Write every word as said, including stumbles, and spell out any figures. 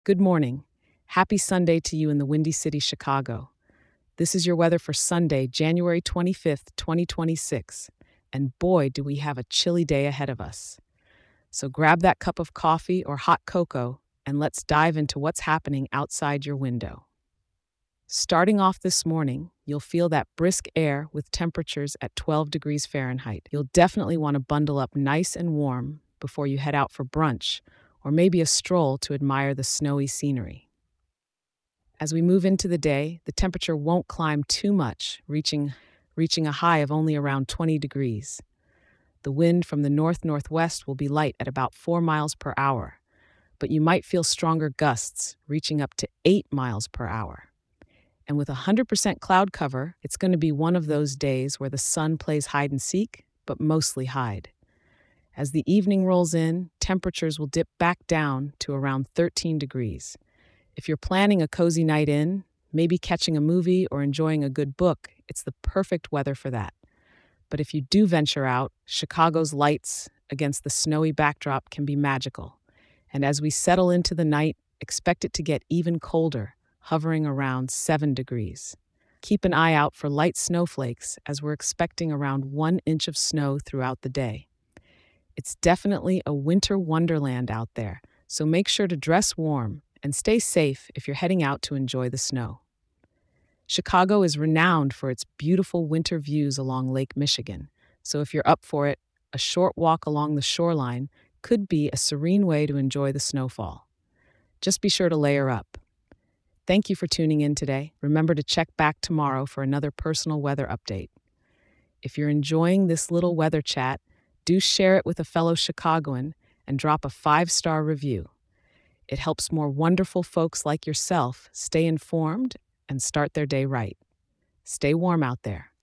Good morning. Happy Sunday to you in the Windy City, Chicago. This is your weather for Sunday, January twenty-fifth, twenty twenty-six. And boy, do we have a chilly day ahead of us. So grab that cup of coffee or hot cocoa and let's dive into what's happening outside your window. Starting off this morning, you'll feel that brisk air with temperatures at twelve degrees Fahrenheit. You'll definitely want to bundle up nice and warm before you head out for brunch or maybe a stroll to admire the snowy scenery. As we move into the day, the temperature won't climb too much, reaching, reaching a high of only around twenty degrees. The wind from the north-northwest will be light at about four miles per hour, but you might feel stronger gusts, reaching up to eight miles per hour. And with one hundred percent cloud cover, it's going to be one of those days where the sun plays hide and seek, but mostly hide. As the evening rolls in, temperatures will dip back down to around thirteen degrees. If you're planning a cozy night in, maybe catching a movie or enjoying a good book, it's the perfect weather for that. But if you do venture out, Chicago's lights against the snowy backdrop can be magical. And as we settle into the night, expect it to get even colder, hovering around seven degrees. Keep an eye out for light snowflakes as we're expecting around one inch of snow throughout the day. It's definitely a winter wonderland out there, so make sure to dress warm and stay safe if you're heading out to enjoy the snow. Chicago is renowned for its beautiful winter views along Lake Michigan, so if you're up for it, a short walk along the shoreline could be a serene way to enjoy the snowfall. Just be sure to layer up. Thank you for tuning in today. Remember to check back tomorrow for another personal weather update. If you're enjoying this little weather chat, do share it with a fellow Chicagoan and drop a five-star review. It helps more wonderful folks like yourself stay informed and start their day right. Stay warm out there.